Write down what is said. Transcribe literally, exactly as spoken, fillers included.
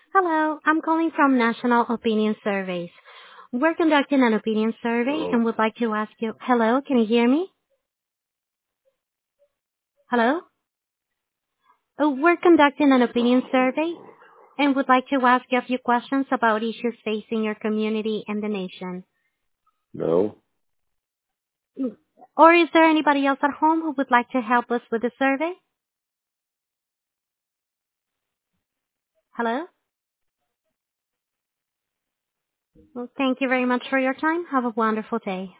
Hello, I'm calling from National Opinion Surveys. We're conducting an opinion survey Hello? and would like to ask you, hello, can you hear me? Hello? Oh, we're conducting an opinion survey and would like to ask you a few questions about issues facing your community and the nation. No? Mm. Or is there anybody else at home who would like to help us with the survey? Hello? Well, thank you very much for your time. Have a wonderful day.